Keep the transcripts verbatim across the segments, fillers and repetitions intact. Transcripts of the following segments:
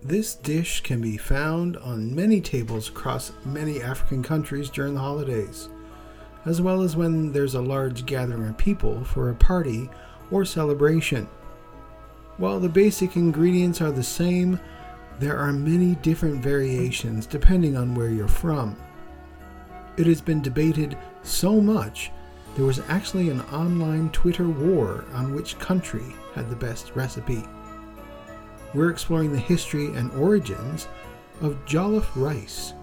This dish can be found on many tables across many African countries during the holidays, as well as when there's a large gathering of people for a party or celebration. While the basic ingredients are the same, there are many different variations depending on where you're from. It has been debated so much, there was actually an online Twitter war on which country had the best recipe. We're exploring the history and origins of jollof rice.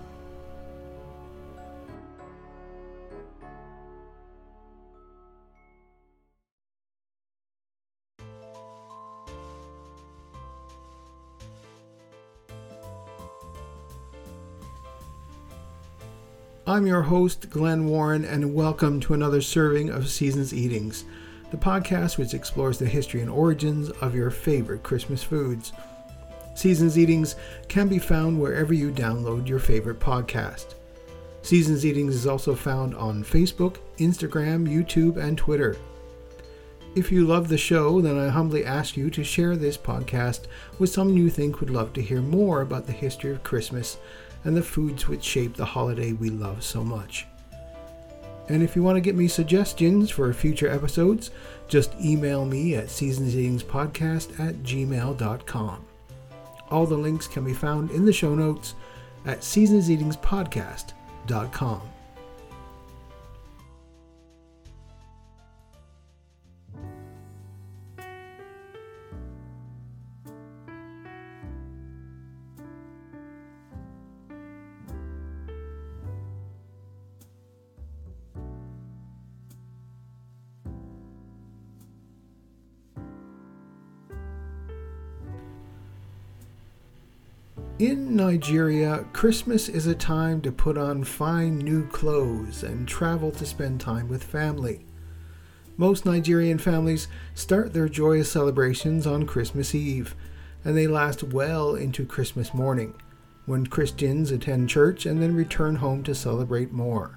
I'm your host, Glenn Warren, and welcome to another serving of Seasons Eatings, the podcast which explores the history and origins of your favorite Christmas foods. Seasons Eatings can be found wherever you download your favorite podcast. Seasons Eatings is also found on Facebook, Instagram, YouTube, and Twitter. If you love the show, then I humbly ask you to share this podcast with someone you think would love to hear more about the history of Christmas and the foods which shape the holiday we love so much. And if you want to get me suggestions for future episodes, just email me at seasonseatingspodcast at gmail dot com. All the links can be found in the show notes at seasonseatingspodcast dot com. In Nigeria, Christmas is a time to put on fine new clothes and travel to spend time with family. Most Nigerian families start their joyous celebrations on Christmas Eve, and they last well into Christmas morning, when Christians attend church and then return home to celebrate more.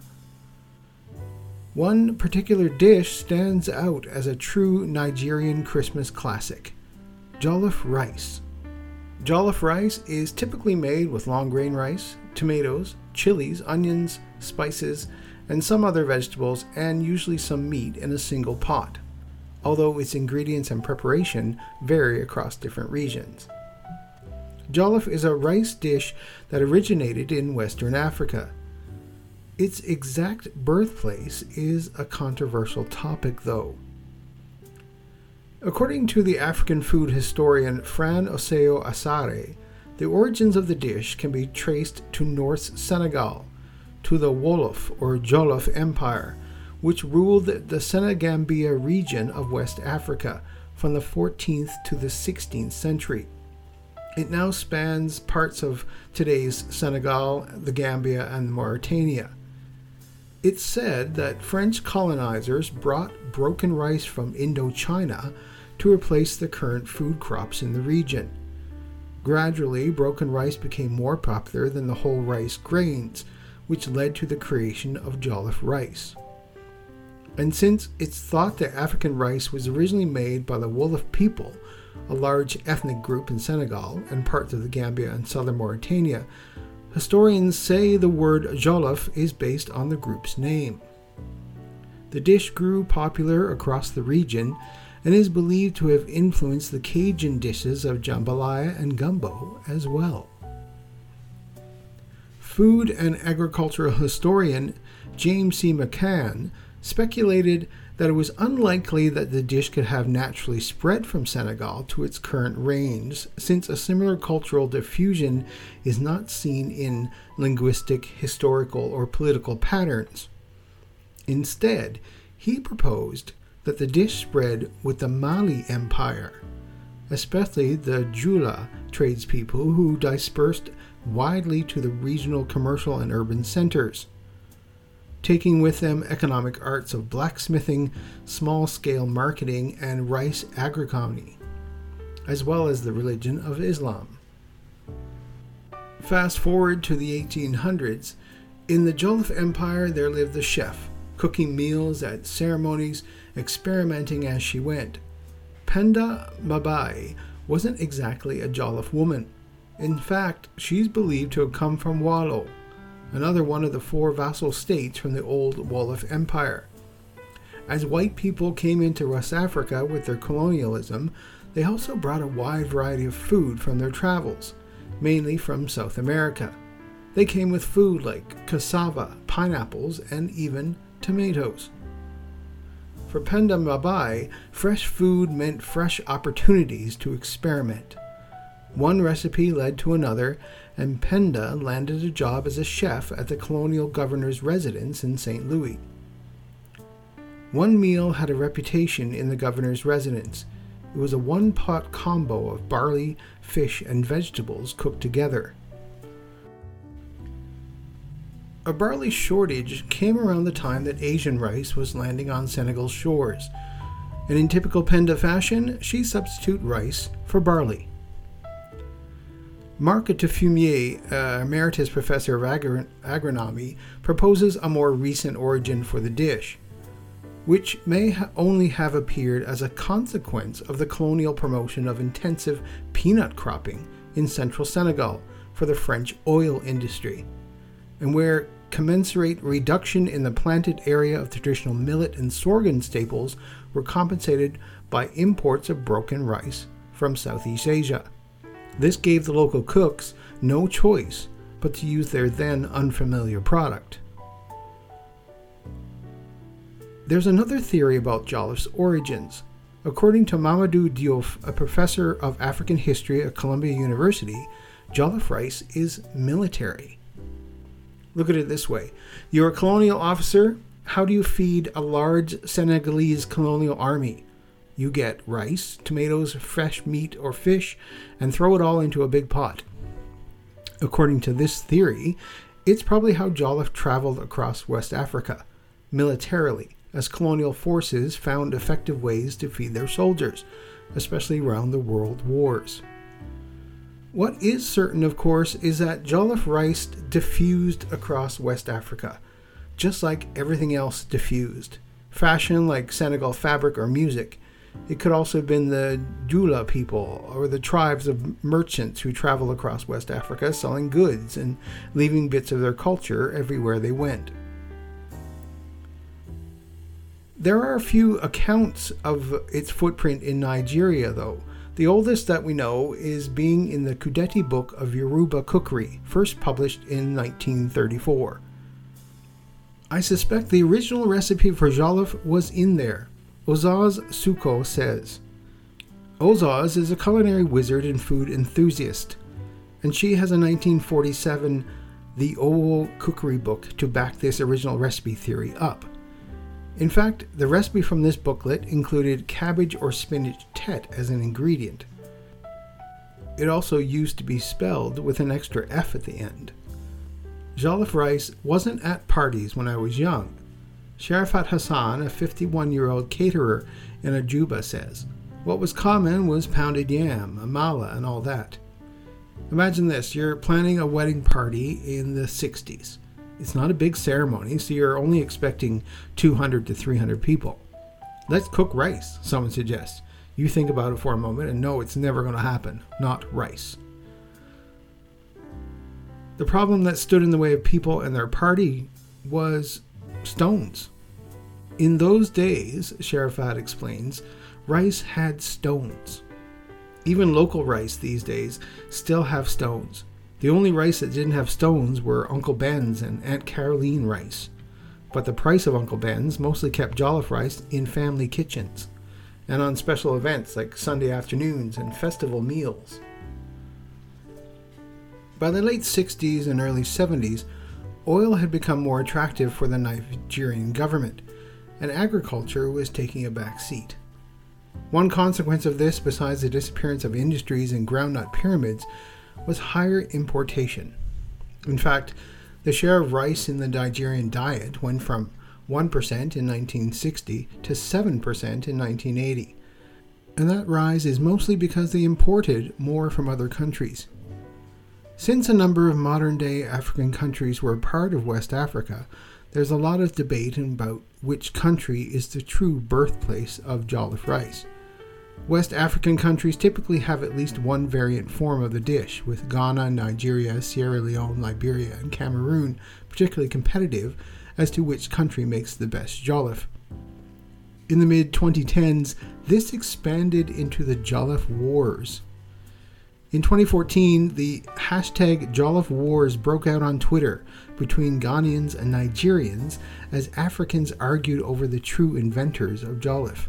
One particular dish stands out as a true Nigerian Christmas classic: jollof rice. Jollof rice is typically made with long grain rice, tomatoes, chilies, onions, spices, and some other vegetables, and usually some meat in a single pot, although its ingredients and preparation vary across different regions. Jollof is a rice dish that originated in Western Africa. Its exact birthplace is a controversial topic, though. According to the African food historian Fran Oseo Asare, the origins of the dish can be traced to North Senegal, to the Wolof or Jollof Empire, which ruled the Senegambia region of West Africa from the fourteenth to the sixteenth century. It now spans parts of today's Senegal, the Gambia, and Mauritania. It's said that French colonizers brought broken rice from Indochina to replace the current food crops in the region. Gradually, broken rice became more popular than the whole rice grains, which led to the creation of jollof rice. And since it's thought that African rice was originally made by the Wolof people, a large ethnic group in Senegal and parts of the Gambia and southern Mauritania, historians say the word jollof is based on the group's name. The dish grew popular across the region and is believed to have influenced the Cajun dishes of jambalaya and gumbo as well. Food and agricultural historian James C. McCann speculated that it was unlikely that the dish could have naturally spread from Senegal to its current range, since a similar cultural diffusion is not seen in linguistic, historical, or political patterns. Instead, he proposed that the dish spread with the Mali Empire, especially the Jula tradespeople who dispersed widely to the regional commercial and urban centers, taking with them economic arts of blacksmithing, small-scale marketing, and rice agronomy, as well as the religion of Islam. Fast forward to the eighteen hundreds, in the Jollof Empire there lived a chef, cooking meals at ceremonies, experimenting as she went. Penda Mabai wasn't exactly a Jollof woman. In fact, she's believed to have come from Wallo, another one of the four vassal states from the old Wolof Empire. As white people came into West Africa with their colonialism, they also brought a wide variety of food from their travels, mainly from South America. They came with food like cassava, pineapples, and even tomatoes. For Penda Mbabai, fresh food meant fresh opportunities to experiment. One recipe led to another, and Penda landed a job as a chef at the colonial governor's residence in Saint Louis. One meal had a reputation in the governor's residence. It was a one-pot combo of barley, fish, and vegetables cooked together. A barley shortage came around the time that Asian rice was landing on Senegal's shores, and in typical Penda fashion, she substituted rice for barley. Marc Tefumier, uh, emeritus professor of agri- agronomy, proposes a more recent origin for the dish, which may ha- only have appeared as a consequence of the colonial promotion of intensive peanut cropping in central Senegal for the French oil industry, and where commensurate reduction in the planted area of traditional millet and sorghum staples were compensated by imports of broken rice from Southeast Asia. This gave the local cooks no choice but to use their then unfamiliar product. There's another theory about Jollof's origins. According to Mamadou Diouf, a professor of African history at Columbia University, Jollof rice is military. Look at it this way. You're a colonial officer. How do you feed a large Senegalese colonial army? You get rice, tomatoes, fresh meat or fish, and throw it all into a big pot. According to this theory, it's probably how Jollof traveled across West Africa, militarily, as colonial forces found effective ways to feed their soldiers, especially around the world wars. What is certain, of course, is that Jollof rice diffused across West Africa, just like everything else diffused. Fashion like Senegal fabric or music. It could also have been the Dula people or the tribes of merchants who traveled across West Africa selling goods and leaving bits of their culture everywhere they went. There are a few accounts of its footprint in Nigeria, though. The oldest that we know is being in the Kudeti Book of Yoruba Cookery, first published in nineteen thirty-four. I suspect the original recipe for jollof was in there. Ozaz Suko says, Ozaz is a culinary wizard and food enthusiast, and she has a nineteen forty-seven The Owo Cookery Book to back this original recipe theory up. In fact, the recipe from this booklet included cabbage or spinach tete as an ingredient. It also used to be spelled with an extra F at the end. Jollof rice wasn't at parties when I was young. Sharafat Hassan, a fifty-one-year-old caterer in Ajuba, says, what was common was pounded yam, amala, and all that. Imagine this, you're planning a wedding party in the sixties. It's not a big ceremony, so you're only expecting two hundred to three hundred people. Let's cook rice, someone suggests. You think about it for a moment and know it's never going to happen. Not rice. The problem that stood in the way of people and their party was stones. In those days, Sharafat explains, rice had stones. Even local rice these days still have stones. The only rice that didn't have stones were Uncle Ben's and Aunt Caroline rice. But the price of Uncle Ben's mostly kept jollof rice in family kitchens and on special events like Sunday afternoons and festival meals. By the late sixties and early seventies, oil had become more attractive for the Nigerian government, and agriculture was taking a back seat. One consequence of this, besides the disappearance of industries and groundnut pyramids, was higher importation. In fact, the share of rice in the Nigerian diet went from one percent in nineteen sixty to seven percent in nineteen eighty. And that rise is mostly because they imported more from other countries. Since a number of modern-day African countries were part of West Africa, there's a lot of debate about which country is the true birthplace of jollof rice. West African countries typically have at least one variant form of the dish, with Ghana, Nigeria, Sierra Leone, Liberia, and Cameroon particularly competitive as to which country makes the best jollof. In the mid twenty tens, this expanded into the Jollof Wars. In twenty fourteen, the hashtag Jollof Wars broke out on Twitter between Ghanaians and Nigerians as Africans argued over the true inventors of jollof.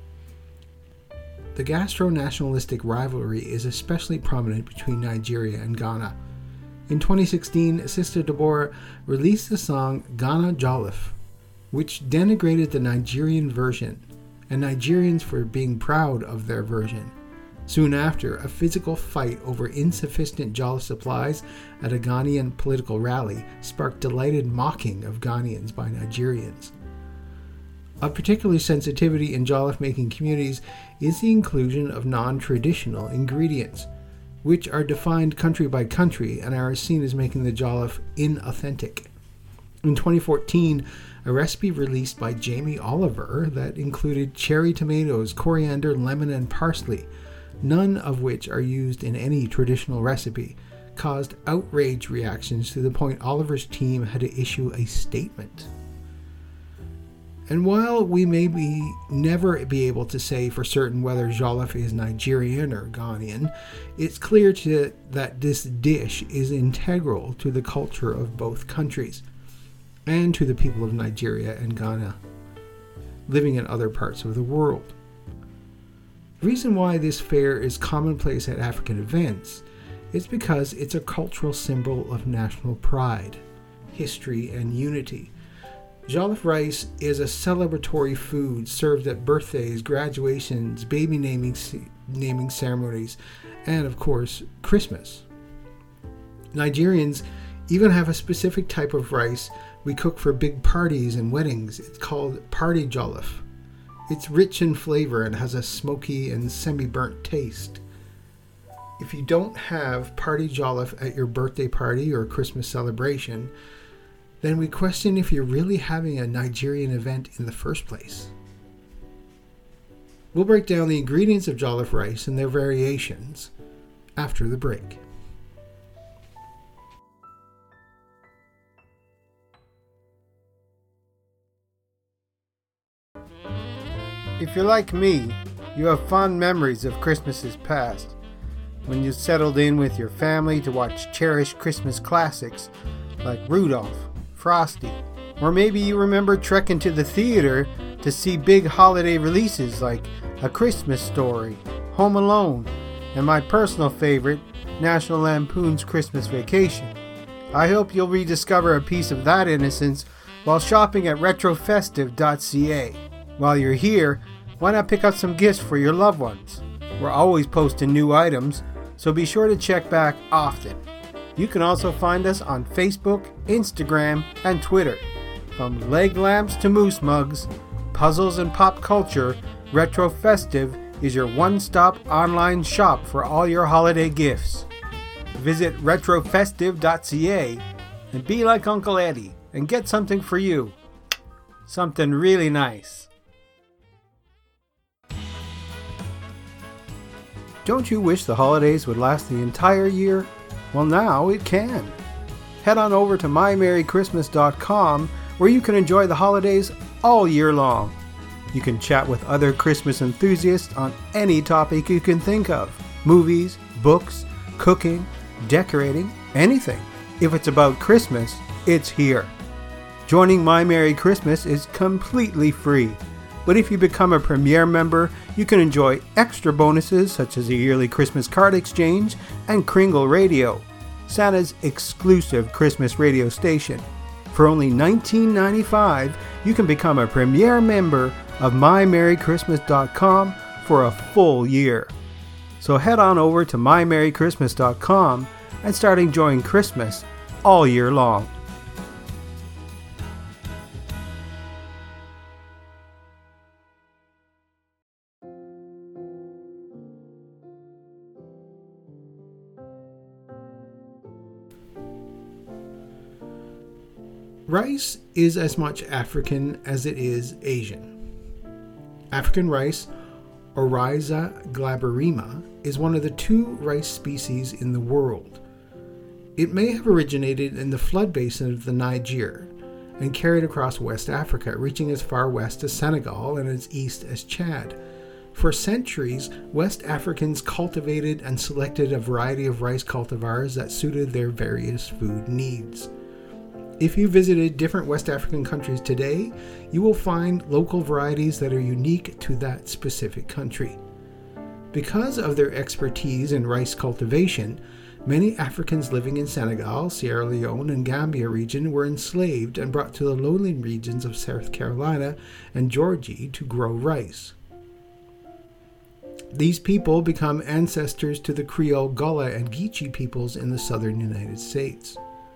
The gastro-nationalistic rivalry is especially prominent between Nigeria and Ghana. In twenty sixteen, Sister Deborah released the song Ghana Jollof, which denigrated the Nigerian version, and Nigerians for being proud of their version. Soon after, a physical fight over insufficient jollof supplies at a Ghanaian political rally sparked delighted mocking of Ghanaians by Nigerians. Of particular sensitivity in jollof-making communities is the inclusion of non-traditional ingredients, which are defined country by country and are seen as making the jollof inauthentic. In twenty fourteen, a recipe released by Jamie Oliver that included cherry tomatoes, coriander, lemon, and parsley, none of which are used in any traditional recipe, caused outrage reactions to the point Oliver's team had to issue a statement. And while we may be never be able to say for certain whether jollof is Nigerian or Ghanaian, it's clear to, that this dish is integral to the culture of both countries and to the people of Nigeria and Ghana living in other parts of the world. The reason why this fare is commonplace at African events is because it's a cultural symbol of national pride, history, and unity. Jollof rice is a celebratory food served at birthdays, graduations, baby naming, naming ceremonies, and of course, Christmas. Nigerians even have a specific type of rice we cook for big parties and weddings. It's called party jollof. It's rich in flavor and has a smoky and semi-burnt taste. If you don't have party jollof at your birthday party or Christmas celebration, then we question if you're really having a Nigerian event in the first place. We'll break down the ingredients of jollof rice and their variations after the break. If you're like me, you have fond memories of Christmases past, when you settled in with your family to watch cherished Christmas classics like Rudolph, Frosty, or maybe you remember trekking to the theater to see big holiday releases like A Christmas Story, Home Alone, and my personal favorite, National Lampoon's Christmas Vacation. I hope you'll rediscover a piece of that innocence while shopping at retrofestive dot c a. While you're here, why not pick up some gifts for your loved ones? We're always posting new items, so be sure to check back often. You can also find us on Facebook, Instagram, and Twitter. From leg lamps to moose mugs, puzzles and pop culture, Retrofestive is your one-stop online shop for all your holiday gifts. Visit retrofestive dot c a and be like Uncle Eddie and get something for you. Something really nice. Don't you wish the holidays would last the entire year? Well, now it can. Head on over to my merry christmas dot com where you can enjoy the holidays all year long. You can chat with other Christmas enthusiasts on any topic you can think of. Movies, books, cooking, decorating, anything. If it's about Christmas, it's here. Joining My Merry Christmas is completely free. But if you become a Premier member, you can enjoy extra bonuses such as a yearly Christmas card exchange and Kringle Radio, Santa's exclusive Christmas radio station. For only nineteen ninety-five dollars, you can become a Premier member of my merry christmas dot com for a full year. So head on over to my merry christmas dot com and start enjoying Christmas all year long. Rice is as much African as it is Asian. African rice Oryza glaberrima, is one of the two rice species in the world. It may have originated in the flood basin of the Niger and carried across West Africa, reaching as far west as Senegal and as east as Chad. For centuries, West Africans cultivated and selected a variety of rice cultivars that suited their various food needs. If you visited different West African countries today, you will find local varieties that are unique to that specific country. Because of their expertise in rice cultivation, many Africans living in Senegal, Sierra Leone, and Gambia region were enslaved and brought to the lowland regions of South Carolina and Georgia to grow rice. These people become ancestors to the Creole Gullah and Geechee peoples in the southern United States.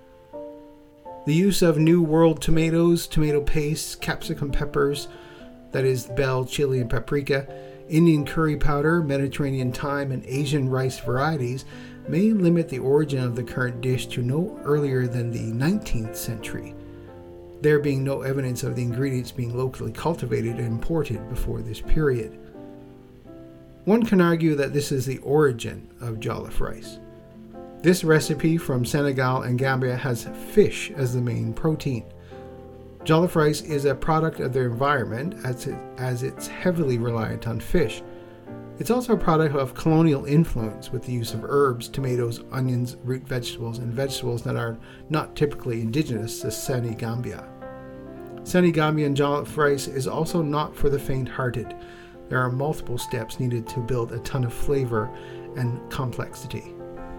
The use of New World tomatoes, tomato paste, capsicum peppers, that is bell, chili, and paprika, Indian curry powder, Mediterranean thyme, and Asian rice varieties may limit the origin of the current dish to no earlier than the nineteenth century, there being no evidence of the ingredients being locally cultivated and imported before this period. One can argue that this is the origin of jollof rice. This recipe from Senegal and Gambia has fish as the main protein. Jollof rice is a product of their environment as, it, as it's heavily reliant on fish. It's also a product of colonial influence with the use of herbs, tomatoes, onions, root vegetables, and vegetables that are not typically indigenous to Senegambia. Senegambian jollof rice is also not for the faint-hearted. There are multiple steps needed to build a ton of flavor and complexity.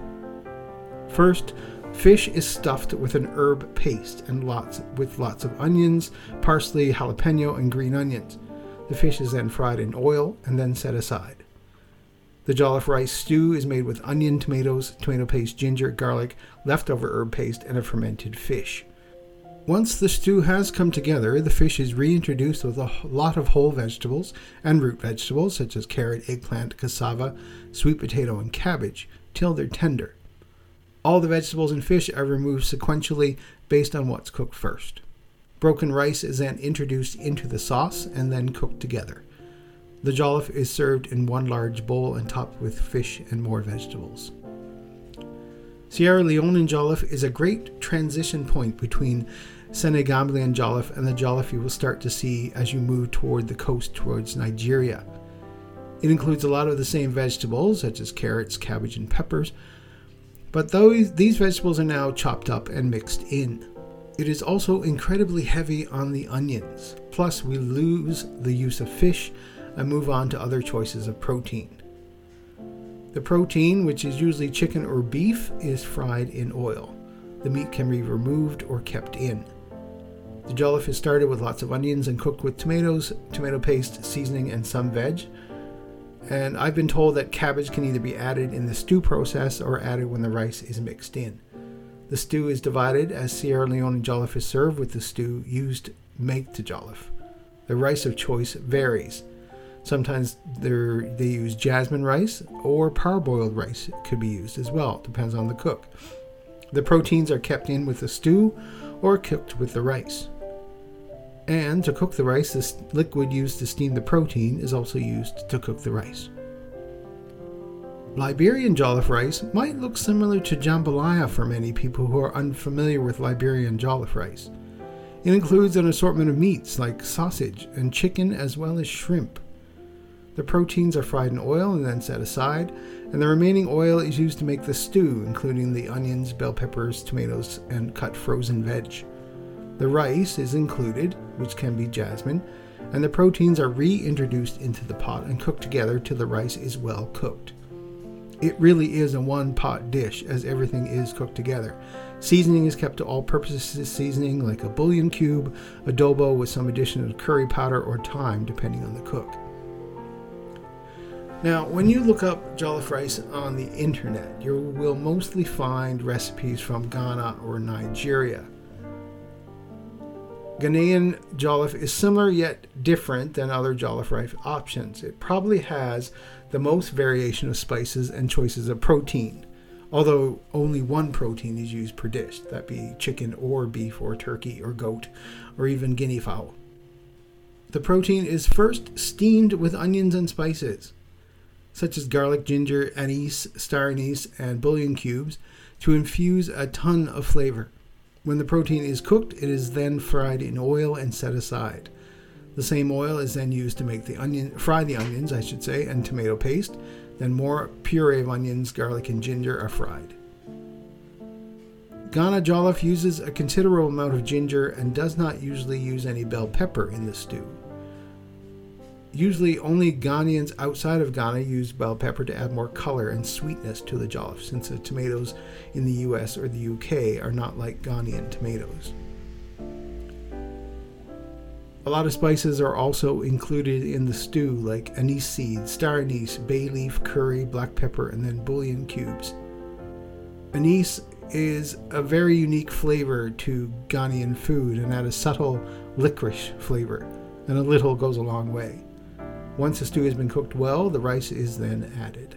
First, fish is stuffed with an herb paste and lots with lots of onions, parsley, jalapeno, and green onions. The fish is then fried in oil and then set aside. The jollof rice stew is made with onion, tomatoes, tomato paste, ginger, garlic, leftover herb paste, and a fermented fish. Once the stew has come together, the fish is reintroduced with a lot of whole vegetables and root vegetables such as carrot, eggplant, cassava, sweet potato, and cabbage till they're tender. All the vegetables and fish are removed sequentially based on what's cooked first. Broken rice is then introduced into the sauce and then cooked together. The jollof is served in one large bowl and topped with fish and more vegetables. Sierra Leonean jollof is a great transition point between Senegambian jollof and the jollof you will start to see as you move toward the coast towards Nigeria. It includes a lot of the same vegetables such as carrots, cabbage, and peppers, but those, these vegetables are now chopped up and mixed in. It is also incredibly heavy on the onions. Plus, we lose the use of fish and move on to other choices of protein. The protein, which is usually chicken or beef, is fried in oil. The meat can be removed or kept in. The jollof is started with lots of onions and cooked with tomatoes, tomato paste, seasoning, and some veg. And I've been told that cabbage can either be added in the stew process or added when the rice is mixed in. The stew is divided as Sierra Leone jollof is served with the stew used to make the jollof. The rice of choice varies. Sometimes they use jasmine rice or parboiled rice could be used as well. It depends on the cook. The proteins are kept in with the stew or cooked with the rice. And to cook the rice, the liquid used to steam the protein is also used to cook the rice. Liberian jollof rice might look similar to jambalaya for many people who are unfamiliar with Liberian jollof rice. It includes an assortment of meats like sausage and chicken as well as shrimp. The proteins are fried in oil and then set aside, and the remaining oil is used to make the stew, including the onions, bell peppers, tomatoes, and cut frozen veg. The rice is included, which can be jasmine, and the proteins are reintroduced into the pot and cooked together till the rice is well cooked. It really is a one-pot dish as everything is cooked together. Seasoning is kept to all-purposes seasoning like a bouillon cube, adobo with some addition of curry powder or thyme depending on the cook. Now, when you look up jollof rice on the internet, you will mostly find recipes from Ghana or Nigeria. Ghanaian jollof is similar yet different than other jollof rice options. It probably has the most variation of spices and choices of protein, although only one protein is used per dish, that be chicken or beef or turkey or goat or even guinea fowl. The protein is first steamed with onions and spices, such as garlic, ginger, anise, star anise, and bouillon cubes, to infuse a ton of flavor. When the protein is cooked, it is then fried in oil and set aside. The same oil is then used to make the onion, fry the onions, I should say, and tomato paste. Then more puree of onions, garlic, and ginger are fried. Ghana jollof uses a considerable amount of ginger and does not usually use any bell pepper in the stew. Usually only Ghanaians outside of Ghana use bell pepper to add more color and sweetness to the jollof, since the tomatoes in the U S or the U K are not like Ghanaian tomatoes. A lot of spices are also included in the stew, like anise seeds, star anise, bay leaf, curry, black pepper, and then bouillon cubes. Anise is a very unique flavor to Ghanaian food and adds a subtle licorice flavor, and a little goes a long way. Once the stew has been cooked well, the rice is then added.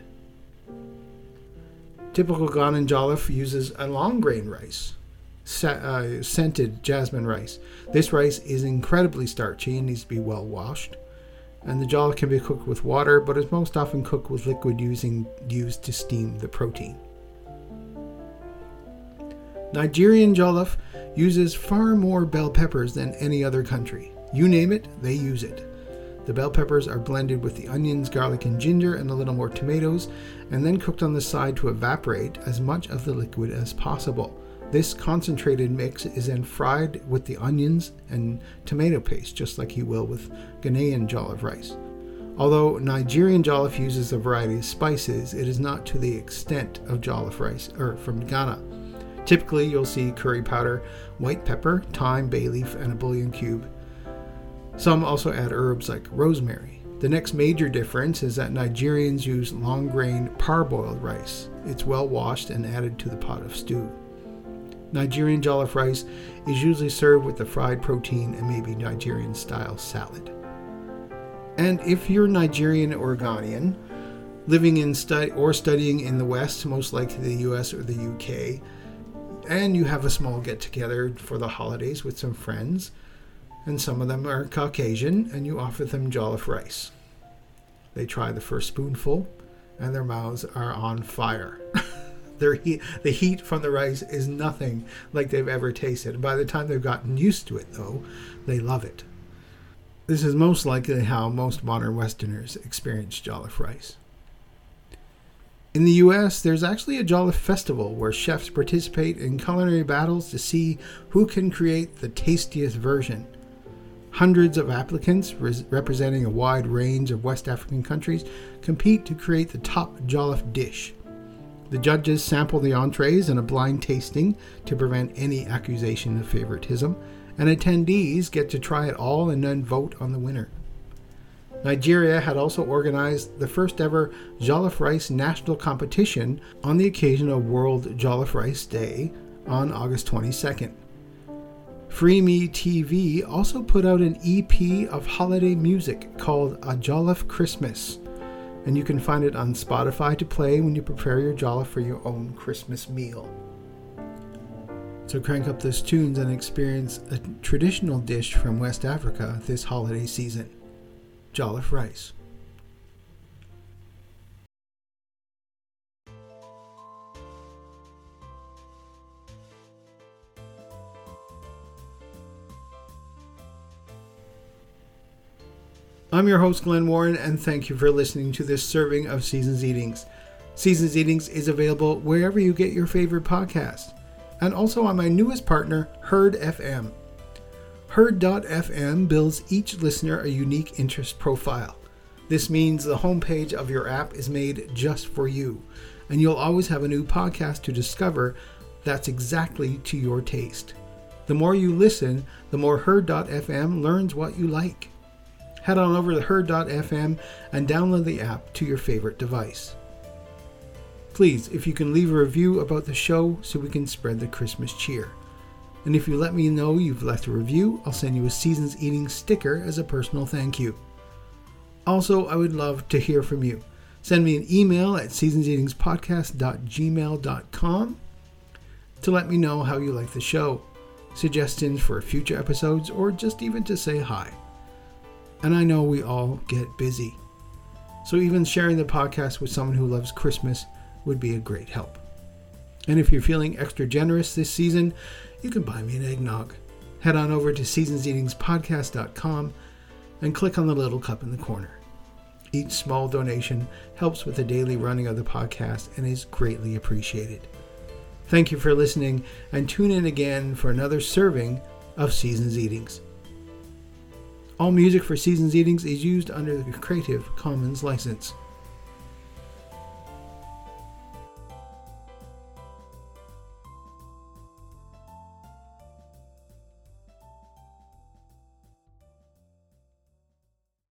Typical Ghanaian jollof uses a long grain rice, uh, scented jasmine rice. This rice is incredibly starchy and needs to be well washed. And the jollof can be cooked with water, but is most often cooked with liquid using, used to steam the protein. Nigerian jollof uses far more bell peppers than any other country. You name it, they use it. The bell peppers are blended with the onions, garlic, and ginger, and a little more tomatoes, and then cooked on the side to evaporate as much of the liquid as possible. This concentrated mix is then fried with the onions and tomato paste, just like you will with Ghanaian jollof rice. Although Nigerian jollof uses a variety of spices, it is not to the extent of jollof rice or from Ghana. Typically, you'll see curry powder, white pepper, thyme, bay leaf, and a bouillon cube. Some also add herbs like rosemary. The next major difference is that Nigerians use long grain parboiled rice. It's well washed and added to the pot of stew. Nigerian jollof rice is usually served with the fried protein and maybe Nigerian style salad. And if you're Nigerian or Ghanaian, living in stu- or studying in the West, most likely the U S or the U K, and you have a small get-together for the holidays with some friends, and some of them are Caucasian, and you offer them jollof rice. They try the first spoonful, and their mouths are on fire. Their heat, the heat from the rice is nothing like they've ever tasted. By the time they've gotten used to it, though, they love it. This is most likely how most modern Westerners experience jollof rice. In the U S, there's actually a jollof festival where chefs participate in culinary battles to see who can create the tastiest version. Hundreds of applicants, res- representing a wide range of West African countries, compete to create the top jollof dish. The judges sample the entrees in a blind tasting to prevent any accusation of favoritism, and attendees get to try it all and then vote on the winner. Nigeria had also organized the first ever Jollof Rice National Competition on the occasion of World Jollof Rice Day on August twenty-second. Free Me T V also put out an E P of holiday music called A Jollof Christmas, and you can find it on Spotify to play when you prepare your jollof for your own Christmas meal. So crank up those tunes and experience a traditional dish from West Africa this holiday season. Jollof rice. I'm your host, Glenn Warren, and thank you for listening to this serving of Seasons Eatings. Seasons Eatings is available wherever you get your favorite podcast, and also on my newest partner, Herd F M. Herd dot f m builds each listener a unique interest profile. This means the homepage of your app is made just for you, and you'll always have a new podcast to discover that's exactly to your taste. The more you listen, the more Herd dot f m learns what you like. Head on over to Herd dot f m and download the app to your favorite device. Please, if you can leave a review about the show so we can spread the Christmas cheer. And if you let me know you've left a review, I'll send you a Seasons Eating sticker as a personal thank you. Also, I would love to hear from you. Send me an email at seasons eatings podcast dot gmail dot com to let me know how you like the show, suggestions for future episodes, or just even to say hi. And I know we all get busy. So even sharing the podcast with someone who loves Christmas would be a great help. And if you're feeling extra generous this season, you can buy me an eggnog. Head on over to seasons eatings podcast dot com and click on the little cup in the corner. Each small donation helps with the daily running of the podcast and is greatly appreciated. Thank you for listening, and tune in again for another serving of Seasons Eatings. All music for Seasons Eatings is used under the Creative Commons license.